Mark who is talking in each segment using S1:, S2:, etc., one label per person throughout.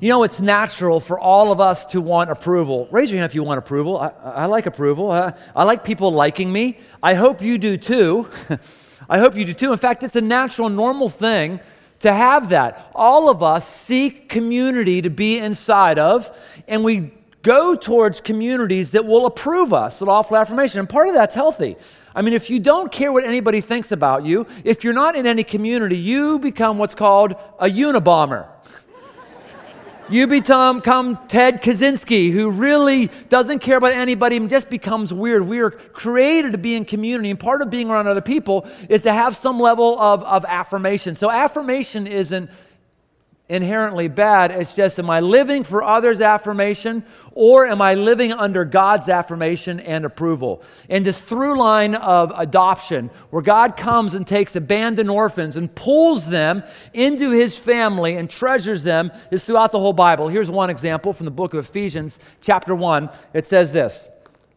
S1: You know, it's natural for all of us to want approval. Raise your hand if you want approval. I like approval. I like people liking me. I hope you do too. I hope you do too. In fact, it's a natural, normal thing to have that. All of us seek community to be inside of, and we go towards communities that will approve us, that offer affirmation. And part of that's healthy. I mean, if you don't care what anybody thinks about you, if you're not in any community, you become what's called a Unabomber. You become Ted Kaczynski, who really doesn't care about anybody and just becomes weird. We are created to be in community, and part of being around other people is to have some level of affirmation. So affirmation isn't inherently bad. It's just, am I living for others' affirmation, or am I living under God's affirmation and approval? And this through line of adoption, where God comes and takes abandoned orphans and pulls them into his family and treasures them, is throughout the whole Bible. Here's one example from the book of Ephesians, chapter 1. It says this: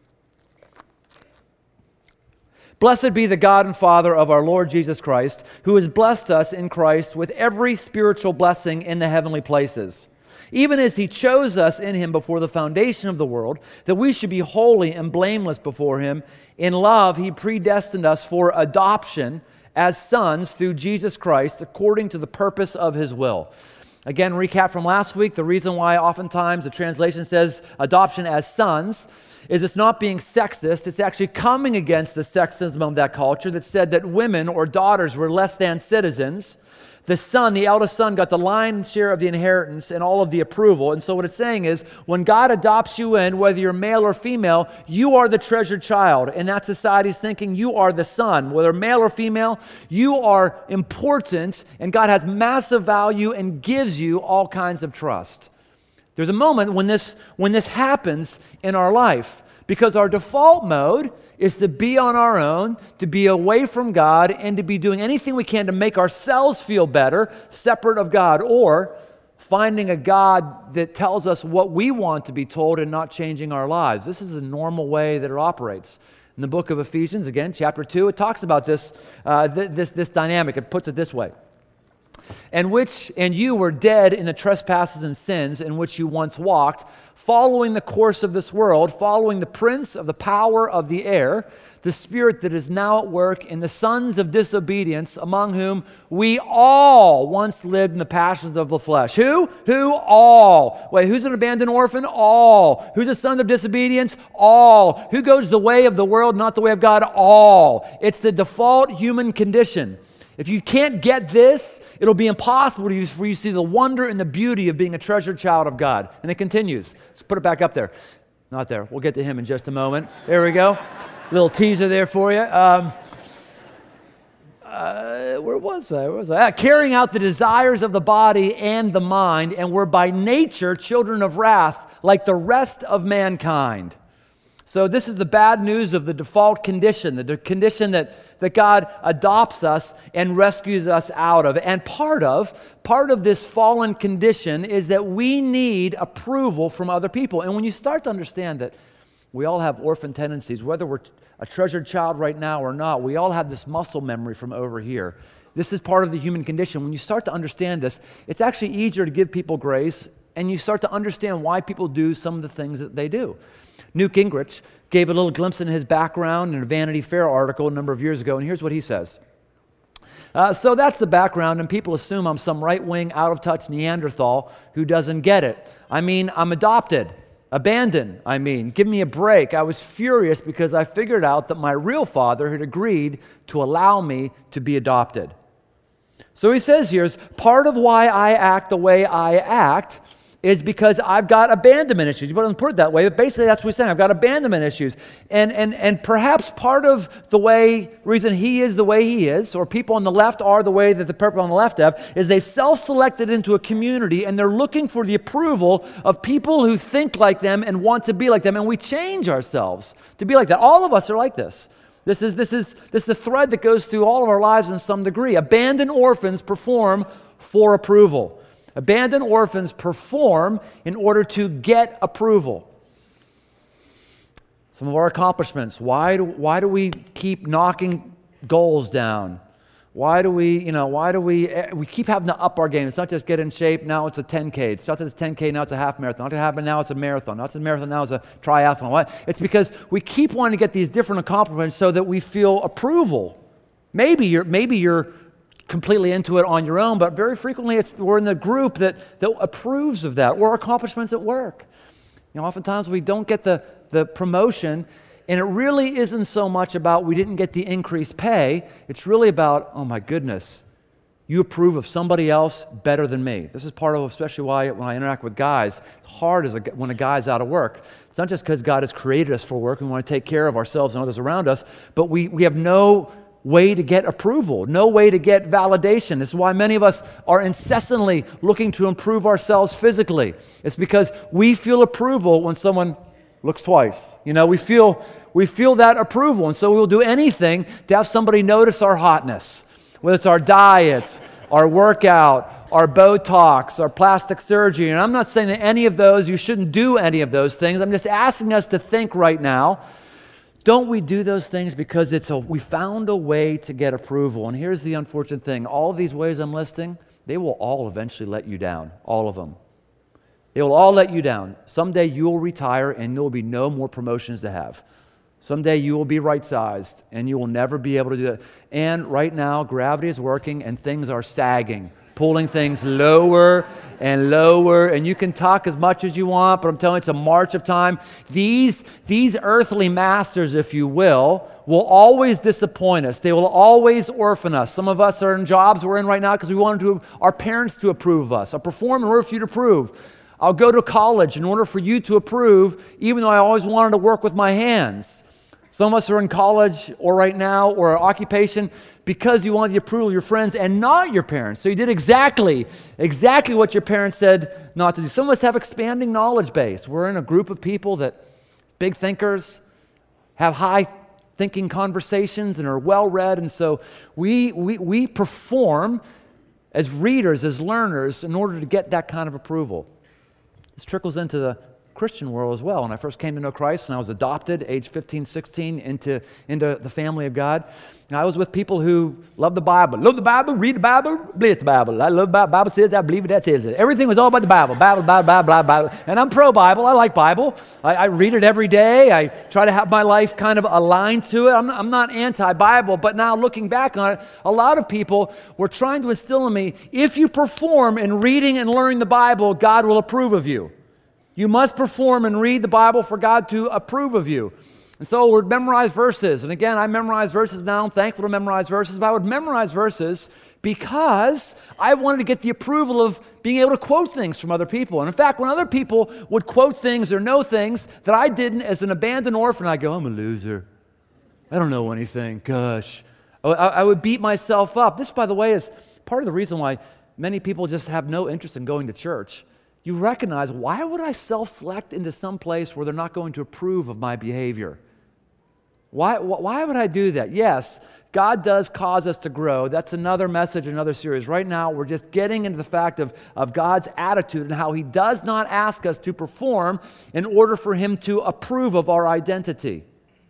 S1: "Blessed be the God and Father of our Lord Jesus Christ, who has blessed us in Christ with every spiritual blessing in the heavenly places, even as he chose us in him before the foundation of the world, that we should be holy and blameless before him. In love, he predestined us for adoption as sons through Jesus Christ, according to the purpose of his will." Again, recap from last week, the reason why oftentimes the translation says adoption as sons is it's not being sexist. It's actually coming against the sexism of that culture that said that women or daughters were less than citizens. The son, the eldest son, got the lion's share of the inheritance and all of the approval. And so what it's saying is, when God adopts you in, whether you're male or female, you are the treasured child. And that society's thinking you are the son. Whether male or female, you are important, and God has massive value and gives you all kinds of trust. There's a moment when this happens in our life, because our default mode is to be on our own, to be away from God, and to be doing anything we can to make ourselves feel better, separate of God, or finding a God that tells us what we want to be told and not changing our lives. This is the normal way that it operates. In the book of Ephesians, again, chapter 2, it talks about this dynamic. It puts it this way: And you were dead in the trespasses and sins in which you once walked, following the course of this world, following the prince of the power of the air, the spirit that is now at work in the sons of disobedience, among whom we all once lived in the passions of the flesh. Who? Who? All. Wait, who's an abandoned orphan? All. Who's a son of disobedience? All. Who goes the way of the world, not the way of God? All. It's the default human condition. If you can't get this, it'll be impossible for you to see the wonder and the beauty of being a treasured child of God. And it continues. Let's put it back up there. Not there. We'll get to him in just a moment. There we go. Little teaser there for you. Where was I? Carrying out the desires of the body and the mind, and we're by nature children of wrath, like the rest of mankind. So this is the bad news of the default condition, the condition that God adopts us and rescues us out of. And part of this fallen condition is that we need approval from other people. And when you start to understand that we all have orphan tendencies, whether we're a treasured child right now or not, we all have this muscle memory from over here. This is part of the human condition. When you start to understand this, it's actually easier to give people grace, and you start to understand why people do some of the things that they do. Newt Gingrich gave a little glimpse into his background in a Vanity Fair article a number of years ago, and here's what he says. So that's the background, and people assume I'm some right-wing, out-of-touch Neanderthal who doesn't get it. I mean, I'm adopted, abandoned, give me a break. I was furious because I figured out that my real father had agreed to allow me to be adopted. So he says here, part of why I act the way I act is because I've got abandonment issues. You don't put it that way, but basically that's what he's saying. I've got abandonment issues. And perhaps part of the reason he is the way he is, or people on the left are the way that the people on the left have, is they self-selected into a community and they're looking for the approval of people who think like them and want to be like them, and we change ourselves to be like that. All of us are like this. This is a thread that goes through all of our lives in some degree. Abandoned orphans perform for approval. Abandoned orphans perform in order to get approval. Some of our accomplishments. Why do we keep knocking goals down? Why do we keep having to up our game? It's not just get in shape, now it's a 10K. It's not that it's 10K, now it's a half marathon. Not to happen, now it's a marathon. Not it's a marathon, now it's a triathlon. Why? It's because we keep wanting to get these different accomplishments so that we feel approval. Maybe you're completely into it on your own, but very frequently we're in the group that approves of that, or accomplishments at work. Oftentimes we don't get the promotion, and it really isn't so much about we didn't get the increased pay. It's really about, oh my goodness, you approve of somebody else better than me. This is part of especially why when I interact with guys, it's hard when a guy's out of work. It's not just because God has created us for work. We want to take care of ourselves and others around us, but we have no way to get approval, no way to get validation. This is why many of us are incessantly looking to improve ourselves physically. It's because we feel approval when someone looks twice. We feel that approval, and so we'll do anything to have somebody notice our hotness, whether it's our diets, our workout, our Botox, our plastic surgery. And I'm not saying that any of those, you shouldn't do any of those things. I'm just asking us to think right now, don't we do those things because we found a way to get approval? And here's the unfortunate thing. All of these ways I'm listing, they will all eventually let you down, all of them. They will all let you down. Someday you will retire and there will be no more promotions to have. Someday you will be right-sized and you will never be able to do that. And right now, gravity is working and things are sagging, pulling things lower and lower. And you can talk as much as you want, but I'm telling you, it's a march of time. These earthly masters, if you will always disappoint us. They will always orphan us. Some of us are in jobs we're in right now because we wanted our parents to approve of us. I'll perform in order for you to approve. I'll go to college in order for you to approve, even though I always wanted to work with my hands. Some of us are in college or right now or occupation because you wanted the approval of your friends and not your parents. So you did exactly what your parents said not to do. Some of us have expanding knowledge base. We're in a group of people that big thinkers, have high thinking conversations and are well read, and so we perform as readers, as learners, in order to get that kind of approval. This trickles into the Christian world as well. When I first came to know Christ and I was adopted, age 15, 16, into the family of God, I was with people who love the Bible, read the Bible, blitz the Bible. I love the Bible says, I believe it, that says it. Everything was all about the Bible, Bible. And I'm pro-Bible. I like Bible. I read it every day. I try to have my life kind of aligned to it. I'm not anti-Bible, but now looking back on it, a lot of people were trying to instill in me, if you perform in reading and learning the Bible, God will approve of you. You must perform and read the Bible for God to approve of you. And so we'd memorize verses. And again, I memorize verses now. I'm thankful to memorize verses. But I would memorize verses because I wanted to get the approval of being able to quote things from other people. And in fact, when other people would quote things or know things that I didn't as an abandoned orphan, I'd go, I'm a loser. I don't know anything. Gosh. I would beat myself up. This, by the way, is part of the reason why many people just have no interest in going to church. You recognize, why would I self-select into some place where they're not going to approve of my behavior? Why would I do that? Yes, God does cause us to grow. That's another message, another series. Right now, we're just getting into the fact of God's attitude and how He does not ask us to perform in order for Him to approve of our identity.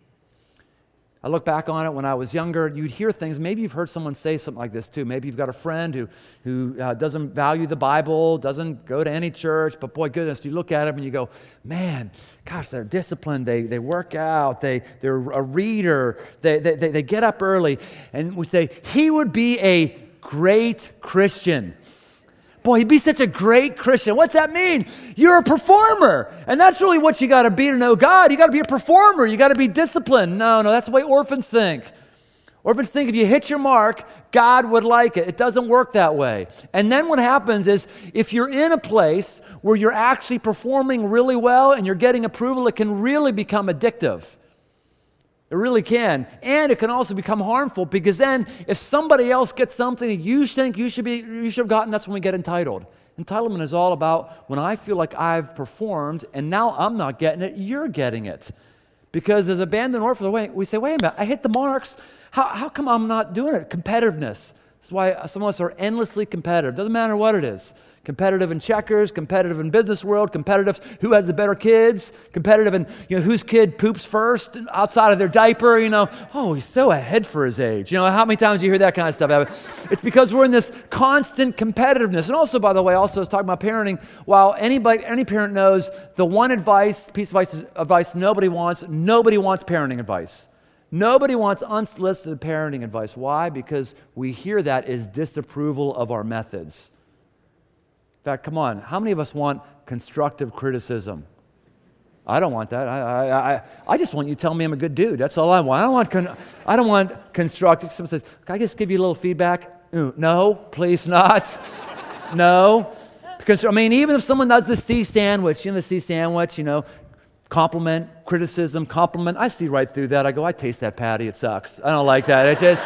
S1: I look back on it when I was younger, you'd hear things. Maybe you've heard someone say something like this too. Maybe you've got a friend who doesn't value the Bible, doesn't go to any church, but boy, goodness, you look at them and you go, man, gosh, they're disciplined, they work out, they're a reader, they get up early. And we say, he would be a great Christian. Boy, he'd be such a great Christian. What's that mean? You're a performer. And that's really what you got to be to know God. You got to be a performer. You got to be disciplined. No, that's the way orphans think. Orphans think if you hit your mark, God would like it. It doesn't work that way. And then what happens is if you're in a place where you're actually performing really well and you're getting approval, it can really become addictive. It really can. And it can also become harmful because then if somebody else gets something that you think you should have gotten, that's when we get entitled. Entitlement is all about when I feel like I've performed and now I'm not getting it, you're getting it. Because as abandoned orphans, we say, wait a minute, I hit the marks. How come I'm not doing it? Competitiveness. That's why some of us are endlessly competitive. Doesn't matter what it is. Competitive in checkers, competitive in business world, competitive who has the better kids, competitive in whose kid poops first outside of their diaper, oh, he's so ahead for his age. How many times do you hear that kind of stuff? It's because we're in this constant competitiveness. And also, by the way, I was talking about parenting. While any parent knows the one piece of advice nobody wants parenting advice. Nobody wants unsolicited parenting advice. Why? Because we hear that as disapproval of our methods. In fact, come on, how many of us want constructive criticism? I don't want that. I just want you to tell me I'm a good dude. That's all I want. I don't want constructive. Someone says, "Can I just give you a little feedback?" No, please not. No. Because, even if someone does the C sandwich, compliment, criticism, compliment. I see right through that. I go, I taste that patty. It sucks. I don't like that. It just,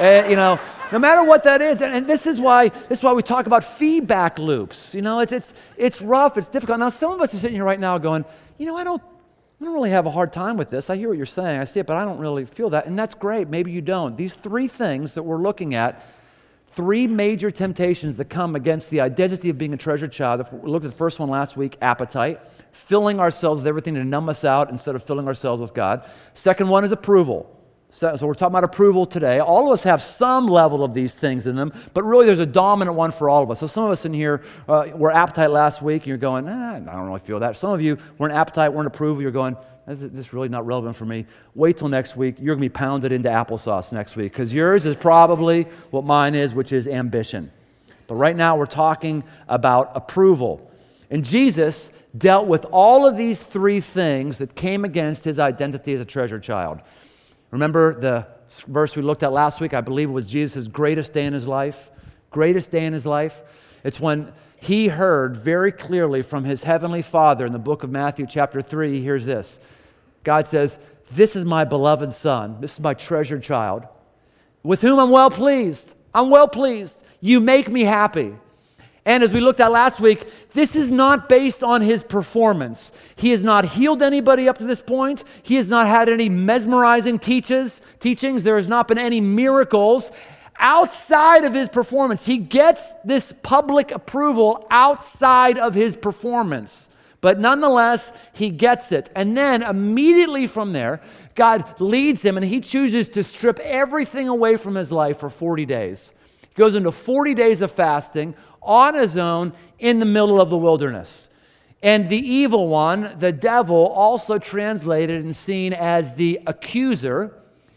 S1: no matter what that is. And this is why we talk about feedback loops. It's rough. It's difficult. Now, some of us are sitting here right now going, I don't really have a hard time with this. I hear what you're saying. I see it, but I don't really feel that. And that's great. Maybe you don't. These three things that we're looking at, three major temptations that come against the identity of being a treasured child. We looked at the first one last week, appetite, filling ourselves with everything to numb us out instead of filling ourselves with God. Second one is approval. So we're talking about approval today. All of us have some level of these things in them, but really there's a dominant one for all of us. So some of us in here were appetite last week, and you're going, I don't really feel that. Some of you were in appetite, weren't approval, you're going, this is really not relevant for me. Wait till next week. You're going to be pounded into applesauce next week because yours is probably what mine is, which is ambition. But right now we're talking about approval. And Jesus dealt with all of these three things that came against his identity as a treasured child. Remember the verse we looked at last week? I believe it was Jesus' greatest day in his life. Greatest day in his life. It's when he heard very clearly from his heavenly Father in the book of Matthew chapter 3. He hears this. God says, "This is my beloved Son. This is my treasured child, with whom I'm well pleased. I'm well pleased. You make me happy." And as we looked at last week, this is not based on his performance. He has not healed anybody up to this point. He has not had any mesmerizing teachings. There has not been any miracles outside of his performance. He gets this public approval outside of his performance. But nonetheless, he gets it. And then immediately from there, God leads him and he chooses to strip everything away from his life for 40 days. He goes into 40 days of fasting on his own in the middle of the wilderness. And the evil one, the devil, also translated and seen as the accuser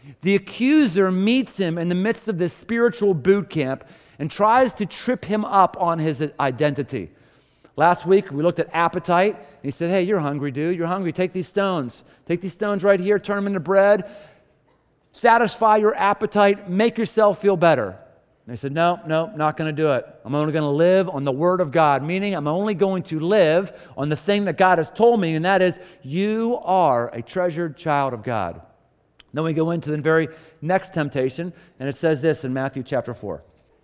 S1: meets him in the midst of this spiritual boot camp and tries to trip him up on his identity. Last week, we looked at appetite. And he said, "Hey, you're hungry, dude. You're hungry. Take these stones. Take these stones right here, turn them into bread. Satisfy your appetite. Make yourself feel better." And he said, no, not going to do it. I'm only going to live on the Word of God, meaning I'm only going to live on the thing that God has told me, and that is, you are a treasured child of God. Then we go into the very next temptation, and it says this in Matthew chapter 4.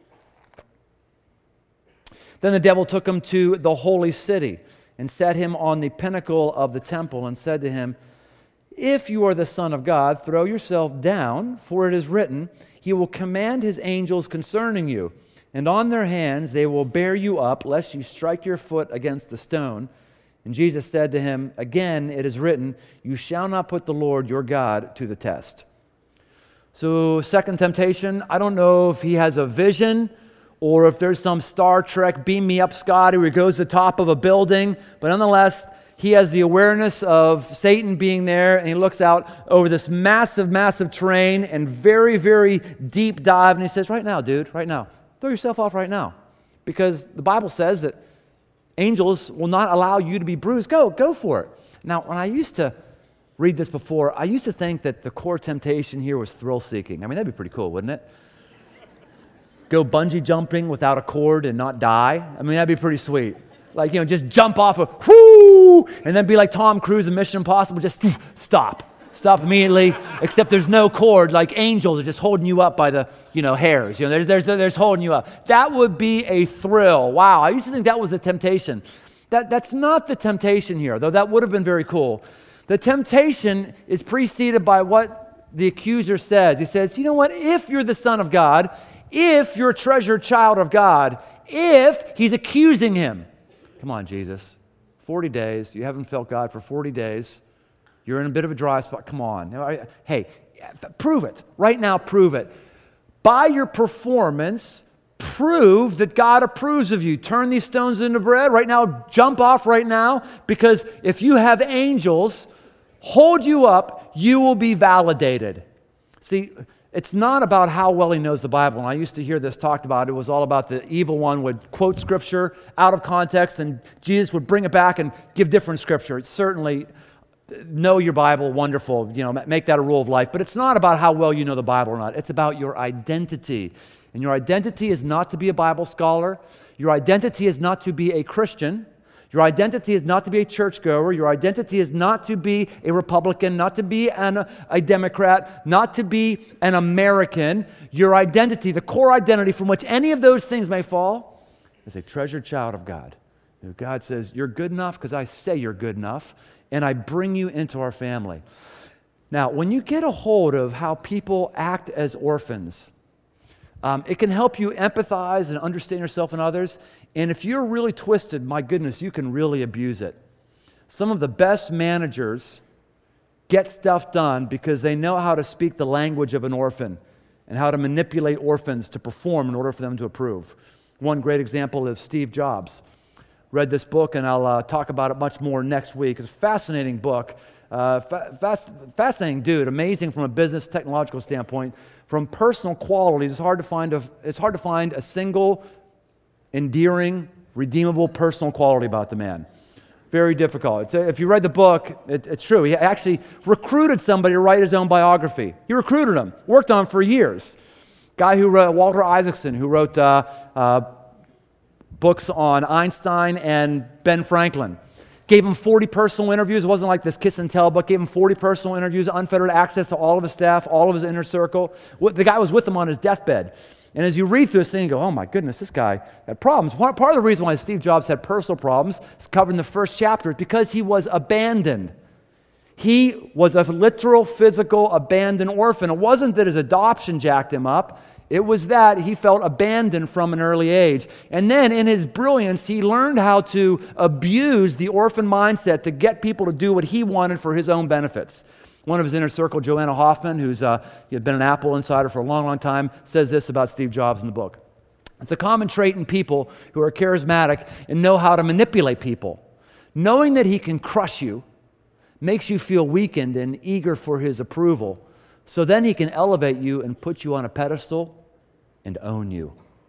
S1: Then the devil took him to the holy city and set him on the pinnacle of the temple and said to him, "If you are the Son of God, throw yourself down, for it is written, He will command His angels concerning you, and on their hands they will bear you up, lest you strike your foot against a stone." And Jesus said to him, "Again it is written, you shall not put the Lord your God to the test." So, second temptation, I don't know if he has a vision or if there's some Star Trek Beam Me Up Scotty where he goes to the top of a building, but nonetheless, he has the awareness of Satan being there, and he looks out over this massive, massive terrain and very, very deep dive, and he says, "Right now, dude, right now, throw yourself off right now." Because the Bible says that angels will not allow you to be bruised. Go for it. Now, when I used to read this before, I used to think that the core temptation here was thrill-seeking. I mean, that'd be pretty cool, wouldn't it? Go bungee jumping without a cord and not die. I mean, that'd be pretty sweet. Like, just jump off of, whoo, and then be like Tom Cruise in Mission Impossible, just stop immediately, except there's no cord, like angels are just holding you up by the, hairs. There's holding you up. That would be a thrill. Wow, I used to think that was the temptation. That's not the temptation here, though that would have been very cool. The temptation is preceded by what the accuser says. He says, "You know what? If you're the Son of God, If you're a treasured child of God, if he's accusing him. Come on, Jesus. 40 days. You haven't felt God for 40 days. You're in a bit of a dry spot. Come on. Hey, prove it. Right now, prove it. By your performance, prove that God approves of you. Turn these stones into bread. Right now, jump off right now, because if you have angels hold you up, you will be validated. See, it's not about how well he knows the Bible. And I used to hear this talked about. It was all about the evil one would quote Scripture out of context, and Jesus would bring it back and give different Scripture. It's certainly, know your Bible, wonderful. Make that a rule of life. But it's not about how well you know the Bible or not. It's about your identity. And your identity is not to be a Bible scholar. Your identity is not to be a Christian. Your identity is not to be a churchgoer. Your identity is not to be a Republican, not to be a Democrat, not to be an American. Your identity, the core identity from which any of those things may fall, is a treasured child of God. God says, you're good enough because I say you're good enough, and I bring you into our family. Now, when you get a hold of how people act as orphans, it can help you empathize and understand yourself and others. And if you're really twisted, my goodness, you can really abuse it. Some of the best managers get stuff done because they know how to speak the language of an orphan and how to manipulate orphans to perform in order for them to approve. One great example is Steve Jobs. Read this book, and I'll talk about it much more next week. It's a fascinating book. Fascinating dude, amazing from a business technological standpoint. From personal qualities, it's hard to find a single endearing, redeemable personal quality about the man. Very difficult. If you read the book, it's true. He actually recruited somebody to write his own biography. He recruited him, worked on him for years. Guy who wrote, Walter Isaacson, who wrote books on Einstein and Ben Franklin. Gave him 40 personal interviews. It wasn't like this kiss and tell book. Gave him 40 personal interviews, unfettered access to all of his staff, all of his inner circle. The guy was with him on his deathbed. And as you read through this thing, you go, oh my goodness, this guy had problems. Part of the reason why Steve Jobs had personal problems is covered in the first chapter is because he was abandoned. He was a literal, physical, abandoned orphan. It wasn't that his adoption jacked him up. It was that he felt abandoned from an early age. And then in his brilliance, he learned how to abuse the orphan mindset to get people to do what he wanted for his own benefits. One of his inner circle, Joanna Hoffman, he had been an Apple insider for a long, long time, says this about Steve Jobs in the book. It's a common trait in people who are charismatic and know how to manipulate people. Knowing that he can crush you makes you feel weakened and eager for his approval. So then he can elevate you and put you on a pedestal and own you.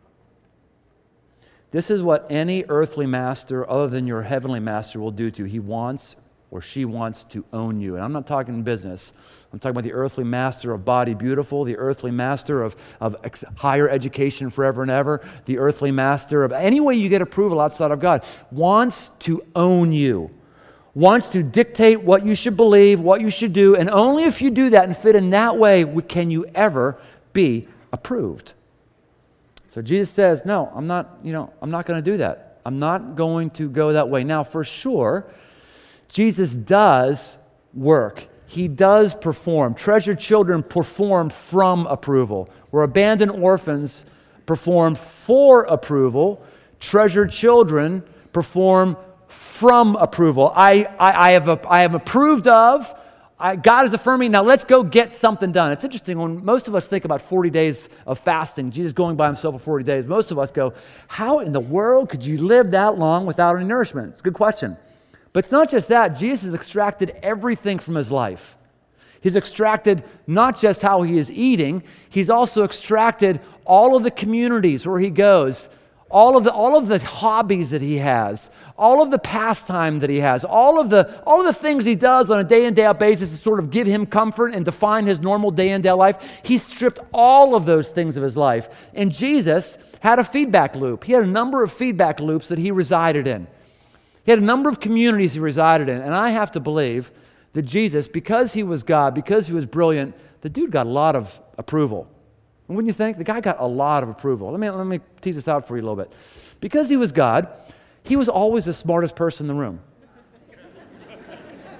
S1: This is what any earthly master other than your heavenly master will do to you. He wants or she wants to own you. And I'm not talking business. I'm talking about the earthly master of Body Beautiful, the earthly master of higher education forever and ever, the earthly master of any way you get approval outside of God, wants to own you. Wants to dictate what you should believe, what you should do, and only if you do that and fit in that way can you ever be approved. So Jesus says, no, I'm not going to do that. I'm not going to go that way. Now, for sure, Jesus does work. He does perform. Treasured children perform from approval. Where abandoned orphans perform for approval, treasured children perform from approval. I have approved of. God is affirming, now let's go get something done. It's interesting, when most of us think about 40 days of fasting, Jesus going by himself for 40 days, most of us go, how in the world could you live that long without any nourishment? It's a good question. But it's not just that. Jesus has extracted everything from his life. He's extracted not just how he is eating, he's also extracted all of the communities where he goes, all of the hobbies that he has, all of the pastime that he has, all of the things he does on a day in, day out basis to sort of give him comfort and define his normal day in, day out life. He stripped all of those things of his life. And Jesus had a feedback loop. He had a number of feedback loops that he resided in. He had a number of communities he resided in. And I have to believe that Jesus, because he was God, because he was brilliant, the dude got a lot of approval. And wouldn't you think? The guy got a lot of approval. Let me tease this out for you a little bit. Because he was God, he was always the smartest person in the room.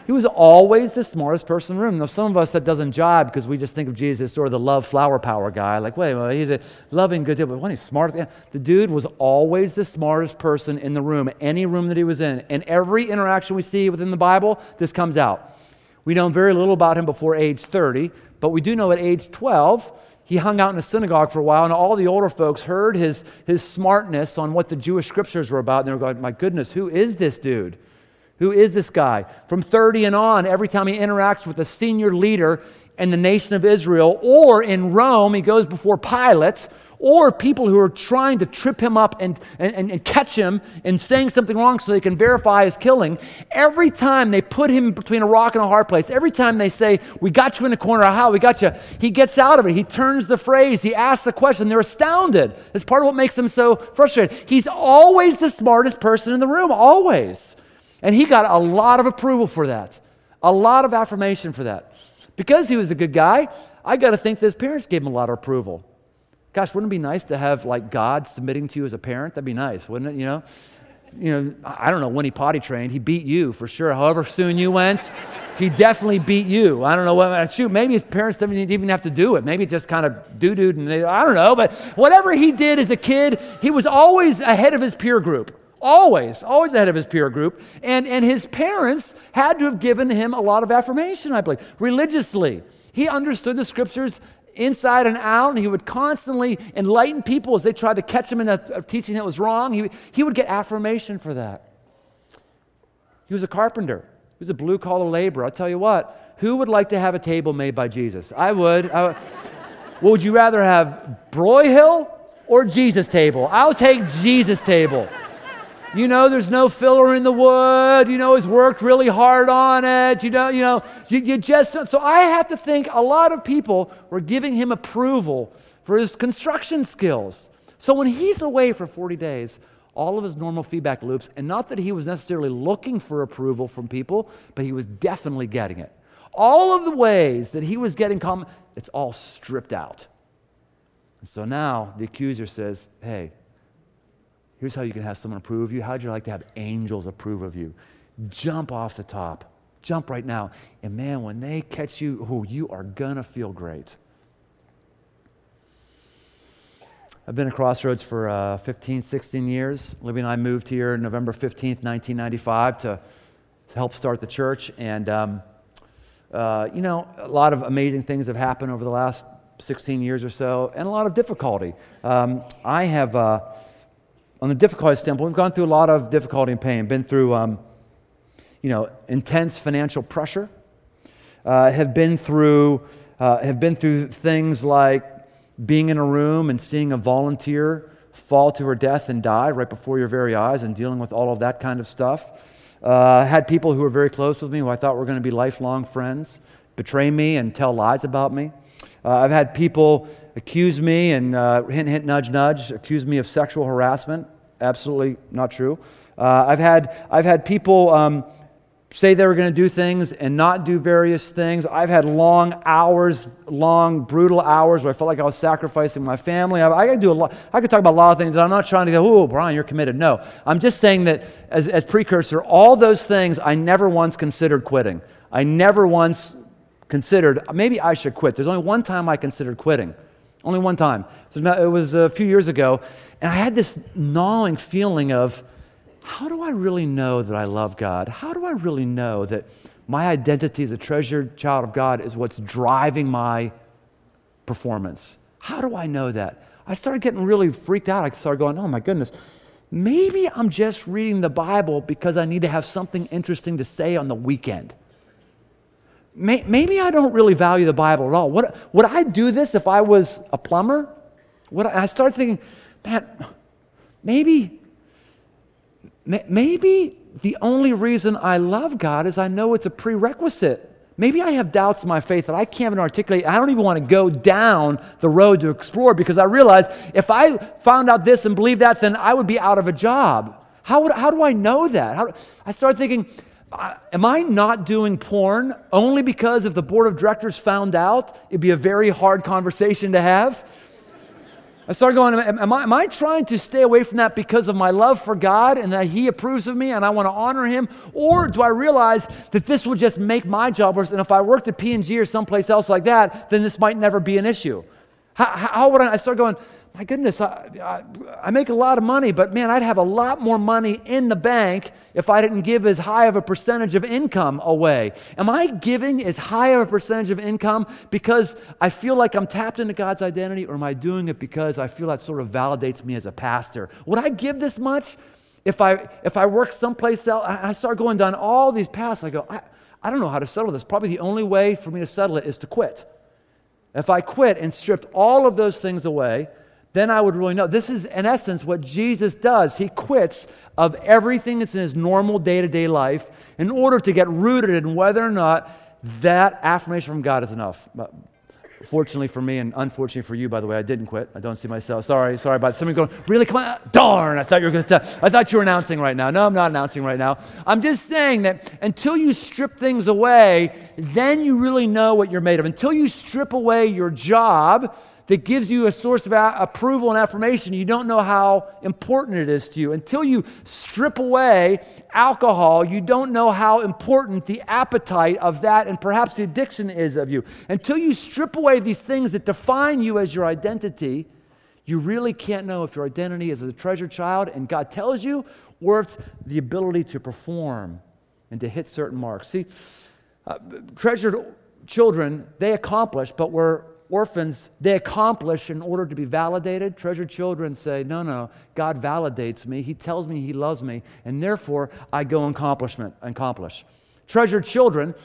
S1: He was always the smartest person in the room. Now, some of us, that doesn't jibe because we just think of Jesus as sort of the love flower power guy. Like, wait, well, he's a loving, good dude, but when he's smart, the dude was always the smartest person in the room, any room that he was in. And every interaction we see within the Bible, this comes out. We know very little about him before age 30, but we do know at age 12, he hung out in a synagogue for a while, and all the older folks heard his smartness on what the Jewish scriptures were about, and they were going, my goodness, who is this dude? Who is this guy? From 30 and on, every time he interacts with a senior leader in the nation of Israel, or in Rome, he goes before Pilate, or people who are trying to trip him up and catch him in saying something wrong so they can verify his killing. Every time they put him between a rock and a hard place, every time they say, we got you in a corner, how we got you, he gets out of it. He turns the phrase, he asks a question. They're astounded. It's part of what makes them so frustrated. He's always the smartest person in the room, always. And he got a lot of approval for that, a lot of affirmation for that. Because he was a good guy, I got to think that his parents gave him a lot of approval. Gosh, wouldn't it be nice to have like God submitting to you as a parent? That'd be nice, wouldn't it? You know, I don't know when he potty trained. He beat you for sure. However soon you went, he definitely beat you. I don't know what. Shoot, maybe his parents didn't even have to do it. Maybe it just kind of doo-dooed, and I don't know. But whatever he did as a kid, he was always ahead of his peer group. Always ahead of his peer group. And his parents had to have given him a lot of affirmation, I believe. Religiously, he understood the scriptures inside and out, and he would constantly enlighten people as they tried to catch him in a teaching that was wrong. He would get affirmation for that. He was a carpenter. He was a blue-collar laborer. I'll tell you what, who would like to have a table made by Jesus? I would. Well, would you rather have Broyhill or Jesus table? I'll take Jesus table. You know, there's no filler in the wood. You know, he's worked really hard on it. You just, so I have to think a lot of people were giving him approval for his construction skills. So when he's away for 40 days, all of his normal feedback loops, and not that he was necessarily looking for approval from people, but he was definitely getting it. All of the ways that he was getting it's all stripped out. And so now the accuser says, hey, here's how you can have someone approve of you. How'd you like to have angels approve of you? Jump off the top. Jump right now. And man, when they catch you, you are going to feel great. I've been at Crossroads for 15, 16 years. Libby and I moved here November 15th, 1995 to help start the church. And, a lot of amazing things have happened over the last 16 years or so, and a lot of difficulty. I have... on the difficulty standpoint, we've gone through a lot of difficulty and pain, been through, intense financial pressure, have been through things like being in a room and seeing a volunteer fall to her death and die right before your very eyes, and dealing with all of that kind of stuff. Had people who were very close with me, who I thought were going to be lifelong friends, betray me and tell lies about me. I've had people accuse me and hint, hint, nudge, nudge, accuse me of sexual harassment. Absolutely not true. I've had people say they were going to do things and not do various things. I've had long, brutal hours where I felt like I was sacrificing my family. I could do a lot. I could talk about a lot of things, and I'm not trying to go, oh, Brian, you're committed. No, I'm just saying that as precursor, all those things I never once considered quitting. I never once considered, maybe I should quit. There's only one time I considered quitting. Only one time. It was a few years ago, and I had this gnawing feeling of, how do I really know that I love God? How do I really know that my identity as a treasured child of God is what's driving my performance? How do I know that? I started getting really freaked out. I started going, oh my goodness, maybe I'm just reading the Bible because I need to have something interesting to say on the weekend. Maybe I don't really value the Bible at all. Would I do this if I was a plumber? I started thinking, man, maybe the only reason I love God is I know it's a prerequisite. Maybe I have doubts in my faith that I can't even articulate. I don't even want to go down the road to explore, because I realize if I found out this and believed that, then I would be out of a job. How do I know that? I started thinking, am I not doing porn only because if the board of directors found out, it'd be a very hard conversation to have? I started going, am I trying to stay away from that because of my love for God and that He approves of me and I want to honor Him? Or do I realize that this will just make my job worse, and if I worked at P&G or someplace else like that, then this might never be an issue? How would I start going, my goodness, I make a lot of money, but man, I'd have a lot more money in the bank if I didn't give as high of a percentage of income away. Am I giving as high of a percentage of income because I feel like I'm tapped into God's identity, or am I doing it because I feel that sort of validates me as a pastor? Would I give this much if I work someplace else? I start going down all these paths. I go, I don't know how to settle this. Probably the only way for me to settle it is to quit. If I quit and stripped all of those things away, then I would really know. This is, in essence, what Jesus does. He quits of everything that's in his normal day-to-day life in order to get rooted in whether or not that affirmation from God is enough. Fortunately for me, and unfortunately for you, by the way, I didn't quit. I don't see myself. Sorry about somebody going, really, come on, darn, I thought you were announcing right now. No, I'm not announcing right now. I'm just saying that until you strip things away, then you really know what you're made of. Until you strip away your job that gives you a source of approval and affirmation, you don't know how important it is to you. Until you strip away alcohol, you don't know how important the appetite of that and perhaps the addiction is of you. Until you strip away these things that define you as your identity, you really can't know if your identity is as a treasured child and God tells you, or it's the ability to perform and to hit certain marks. See, treasured children, they accomplish, but orphans, they accomplish in order to be validated. Treasured children say, no, God validates me. He tells me He loves me, and therefore I go and accomplish. Treasured children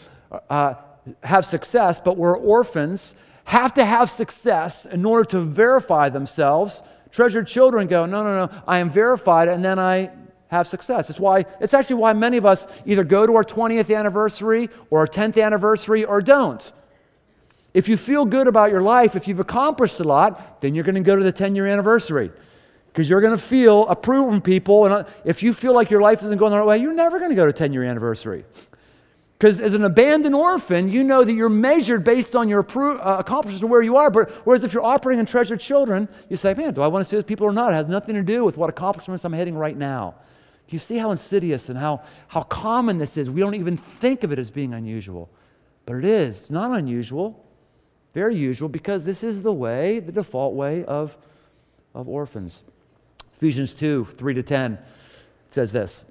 S1: have success, but where orphans have to have success in order to verify themselves, treasured children go, no, I am verified, and then I have success. It's actually why many of us either go to our 20th anniversary or our 10th anniversary or don't. If you feel good about your life, if you've accomplished a lot, then you're going to go to the 10-year anniversary because you're going to feel approval from people. And if you feel like your life isn't going the right way, you're never going to go to 10-year anniversary. Because as an abandoned orphan, you know that you're measured based on your accomplishments and where you are. But whereas if you're operating in treasured children, you say, man, do I want to see those people or not? It has nothing to do with what accomplishments I'm hitting right now. You see how insidious and how common this is. We don't even think of it as being unusual. But it is. It's not unusual. Very usual, because this is the default way of orphans. Ephesians 2, 3-10 says this.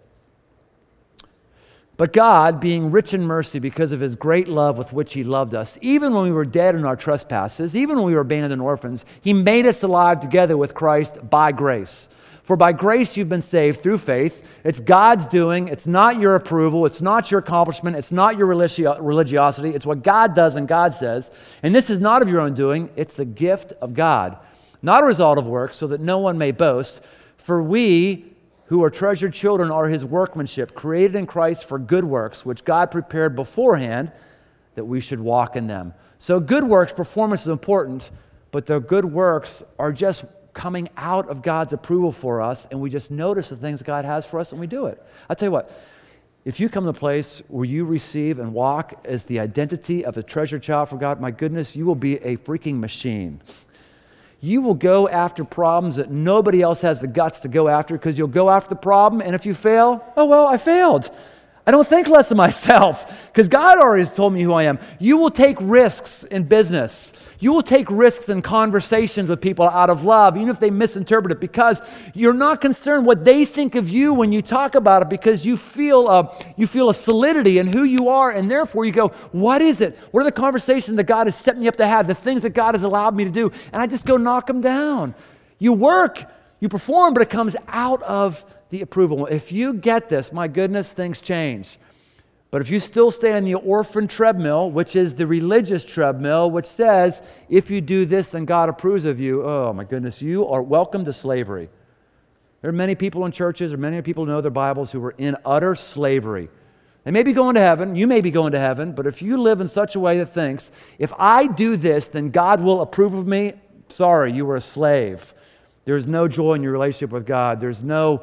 S1: But God, being rich in mercy because of His great love with which He loved us, even when we were dead in our trespasses, even when we were abandoned orphans, He made us alive together with Christ by grace. For by grace you've been saved through faith. It's God's doing. It's not your approval. It's not your accomplishment. It's not your religiosity. It's what God does and God says. And this is not of your own doing. It's the gift of God, not a result of works, so that no one may boast. For we who are treasured children are His workmanship, created in Christ for good works, which God prepared beforehand that we should walk in them. So good works, performance is important, but the good works are just coming out of God's approval for us, and we just notice the things God has for us and we do it. I'll tell you what, if you come to a place where you receive and walk as the identity of a treasured child for God, my goodness, you will be a freaking machine. You will go after problems that nobody else has the guts to go after, because you'll go after the problem, and if you fail, oh well, I failed. I don't think less of myself because God already has told me who I am. You will take risks in business. You will take risks in conversations with people out of love, even if they misinterpret it, because you're not concerned what they think of you when you talk about it, because you feel a solidity in who you are, and therefore you go, what is it? What are the conversations that God has set me up to have, the things that God has allowed me to do? And I just go knock them down. You work, you perform, but it comes out of the approval. If you get this, my goodness, things change. But if you still stay on the orphan treadmill, which is the religious treadmill, which says, if you do this, then God approves of you, oh my goodness, you are welcome to slavery. There are many people in churches, or many people who know their Bibles, who are in utter slavery. They may be going to heaven, you may be going to heaven, but if you live in such a way that thinks, if I do this, then God will approve of me, sorry, you were a slave. There's no joy in your relationship with God. There's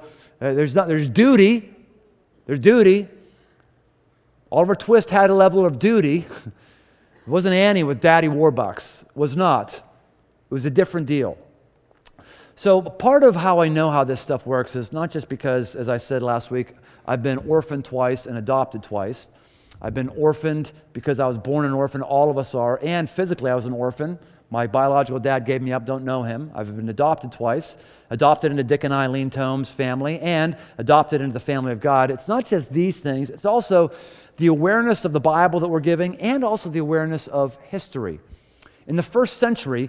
S1: duty. There's duty. Oliver Twist had a level of duty. It wasn't Annie with Daddy Warbucks. It was not. It was a different deal. So part of how I know how this stuff works is not just because, as I said last week, I've been orphaned twice and adopted twice. I've been orphaned because I was born an orphan. All of us are. And physically, I was an orphan. My biological dad gave me up, don't know him. I've been adopted twice, adopted into Dick and Eileen Tome's family, and adopted into the family of God. It's not just these things, it's also the awareness of the Bible that we're giving and also the awareness of history. In the first century,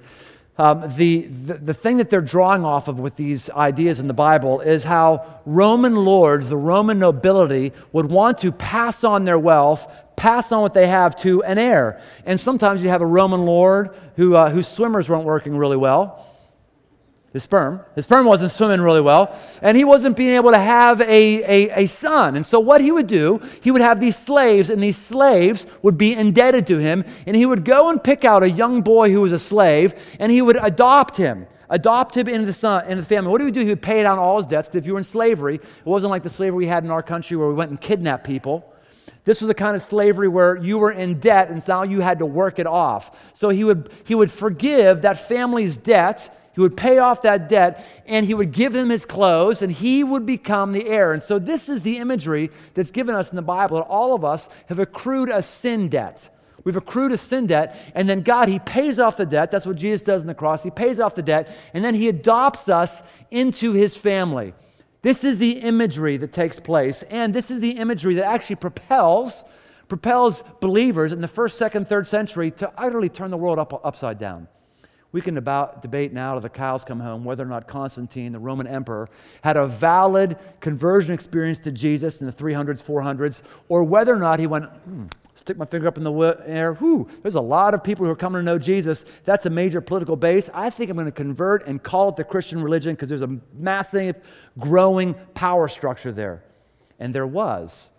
S1: the thing that they're drawing off of with these ideas in the Bible is how Roman lords, the Roman nobility, would want to pass on their wealth, pass on what they have to an heir. And sometimes you have a Roman lord whose swimmers weren't working really well. His sperm wasn't swimming really well, and he wasn't being able to have a son. And so what he would do, he would have these slaves, and these slaves would be indebted to him, and he would go and pick out a young boy who was a slave, and he would adopt him into the family. What he would do, he would pay down all his debts, because if you were in slavery, it wasn't like the slavery we had in our country where we went and kidnapped people. This was the kind of slavery where you were in debt, and now you had to work it off. So he would forgive that family's debt. He would pay off that debt, and he would give them his clothes, and he would become the heir. And so this is the imagery that's given us in the Bible, that all of us have accrued a sin debt. We've accrued a sin debt, and then God, he pays off the debt. That's what Jesus does on the cross. He pays off the debt, and then he adopts us into his family. This is the imagery that takes place, and this is the imagery that actually propels believers in the first, second, third century to utterly turn the world upside down. We can debate now till the cows come home whether or not Constantine, the Roman emperor, had a valid conversion experience to Jesus in the 300s, 400s, or whether or not he went, stick my finger up in the air, there's a lot of people who are coming to know Jesus. That's a major political base. I think I'm going to convert and call it the Christian religion because there's a massive growing power structure there. And there was.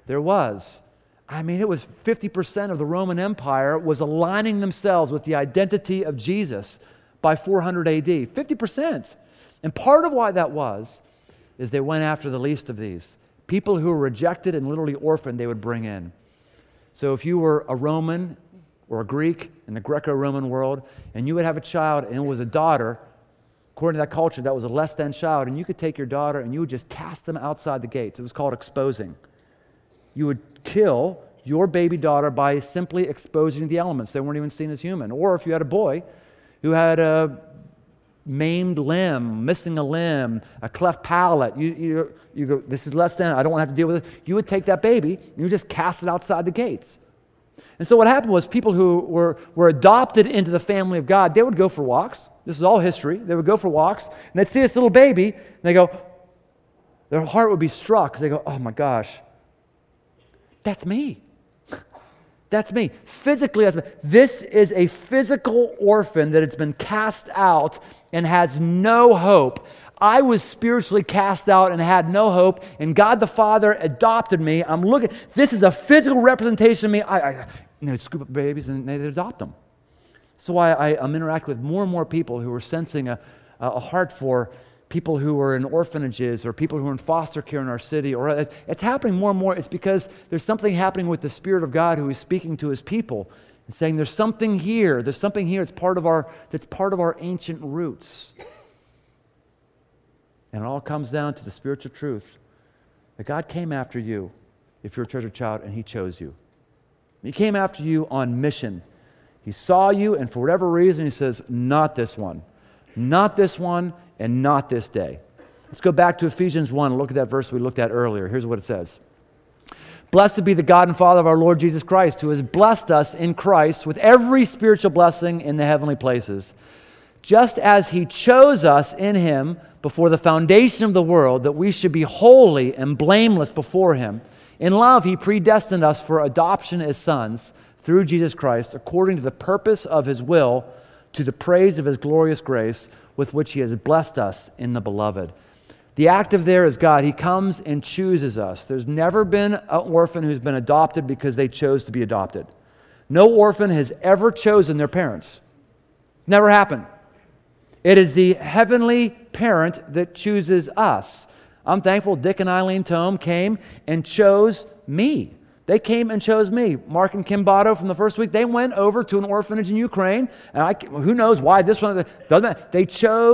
S1: I mean, it was 50% of the Roman Empire was aligning themselves with the identity of Jesus by 400 AD. 50%. And part of why that was is they went after the least of these. People who were rejected and literally orphaned, they would bring in. So if you were a Roman or a Greek in the Greco-Roman world, and you would have a child and it was a daughter, according to that culture, that was a less than child, and you could take your daughter and you would just cast them outside the gates. It was called exposing. You would kill your baby daughter by simply exposing the elements. They weren't even seen as human. Or if you had a boy who had a maimed limb, missing a limb, a cleft palate, you go, this is less than, I don't want to have to deal with it. You would take that baby and you just cast it outside the gates. And so what happened was people who were adopted into the family of God, they would go for walks. This is all history. They would go for walks, and they'd see this little baby, and they go, their heart would be struck. They go, oh my gosh, that's me. That's me. Physically, that's me. This is a physical orphan that has been cast out and has no hope. I was spiritually cast out and had no hope, and God the Father adopted me. I'm looking. This is a physical representation of me. I scoop up babies and they adopt them. So I'm interacting with more and more people who are sensing a heart for people who are in orphanages or people who are in foster care in our city, or it's happening more and more. It's because there's something happening with the Spirit of God who is speaking to his people and saying there's something here that's part of our ancient roots. And it all comes down to the spiritual truth that God came after you if you're a treasured child, and he chose you. He came after you on mission. He saw you, and for whatever reason he says, not this one, and not this day. Let's go back to Ephesians 1 and look at that verse we looked at earlier. Here's what it says. Blessed be the God and Father of our Lord Jesus Christ, who has blessed us in Christ with every spiritual blessing in the heavenly places, just as he chose us in him before the foundation of the world, that we should be holy and blameless before him. In love, he predestined us for adoption as sons through Jesus Christ, according to the purpose of his will, to the praise of his glorious grace, with which he has blessed us in the beloved. The active there is God. He comes and chooses us. There's never been an orphan who's been adopted because they chose to be adopted. No orphan has ever chosen their parents. It's never happened. It is the heavenly parent that chooses us. I'm thankful Dick and Eileen Tome came and chose me. They came and chose me. Mark and Kim Botto from the first week, they went over to an orphanage in Ukraine, and who knows why this one, doesn't matter. They chose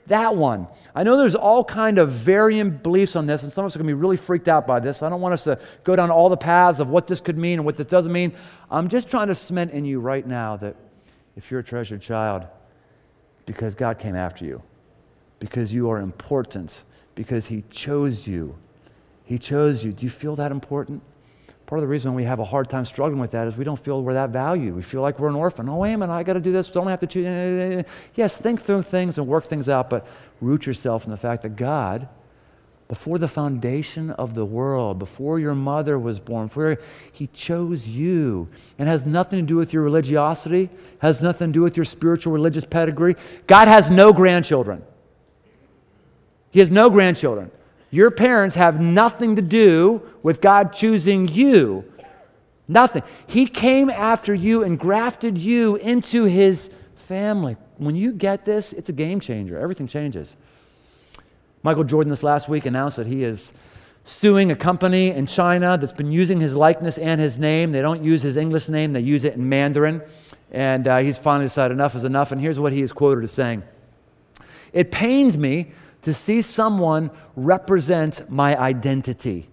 S1: that one. I know there's all kind of varying beliefs on this, and some of us are going to be really freaked out by this. I don't want us to go down all the paths of what this could mean and what this doesn't mean. I'm just trying to cement in you right now that if you're a treasured child, because God came after you, because you are important, because He chose you. He chose you. Do you feel that important? Part of the reason we have a hard time struggling with that is we don't feel we're that valued. We feel like we're an orphan. Oh, wait a minute, I got to do this. Don't have to choose. Yes, think through things and work things out, but root yourself in the fact that God, before the foundation of the world, before your mother was born, He chose you. And it has nothing to do with your religiosity, has nothing to do with your spiritual religious pedigree. God has no grandchildren. He has no grandchildren. Your parents have nothing to do with God choosing you. Nothing. He came after you and grafted you into His family. When you get this, it's a game changer. Everything changes. Michael Jordan this last week announced that he is suing a company in China that's been using his likeness and his name. They don't use his English name, they use it in Mandarin. And he's finally decided enough is enough. And here's what he is quoted as saying: "It pains me to see someone represent my identity.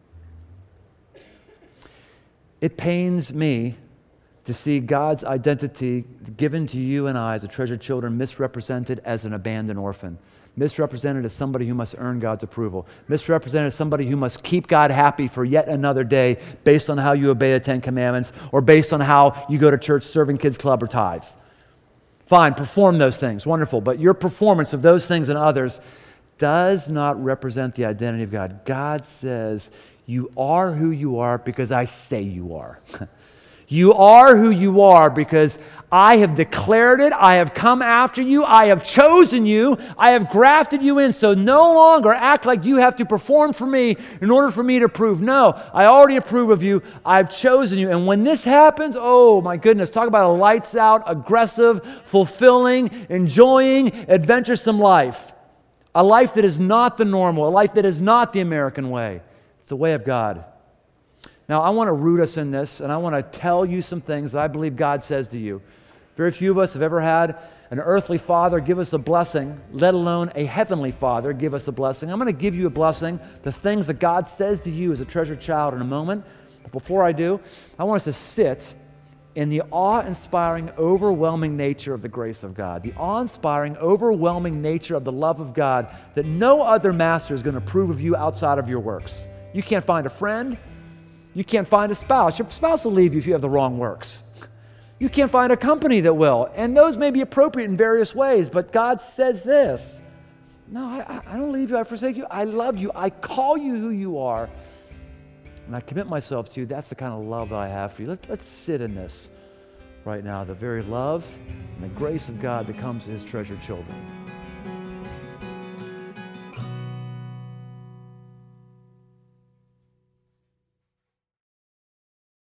S1: It pains me to see God's identity given to you and I as a treasured children misrepresented as an abandoned orphan, misrepresented as somebody who must earn God's approval, misrepresented as somebody who must keep God happy for yet another day based on how you obey the Ten Commandments or based on how you go to church, serving kids club, or tithe. Fine, perform those things, wonderful, but your performance of those things and others does not represent the identity of God. God says, you are who you are because I say you are. You are who you are because I have declared it. I have come after you. I have chosen you. I have grafted you in. So no longer act like you have to perform for me in order for me to approve. No, I already approve of you. I've chosen you. And when this happens, oh my goodness, talk about a lights out, aggressive, fulfilling, enjoying, adventuresome life. A life that is not the normal, a life that is not the American way. It's the way of God. Now, I want to root us in this, and I want to tell you some things I believe God says to you. Very few of us have ever had an earthly father give us a blessing, let alone a heavenly father give us a blessing. I'm going to give you a blessing, the things that God says to you as a treasured child in a moment. But before I do, I want us to sit in the awe-inspiring, overwhelming nature of the grace of God, the awe-inspiring, overwhelming nature of the love of God that no other master is going to approve of you outside of your works. You can't find a friend. You can't find a spouse. Your spouse will leave you if you have the wrong works. You can't find a company that will. And those may be appropriate in various ways, but God says this: no, I don't leave you. I forsake you. I love you. I call you who you are. And I commit myself to you. That's the kind of love that I have for you. Let's sit in this right now, the very love and the grace of God that comes to His treasured children.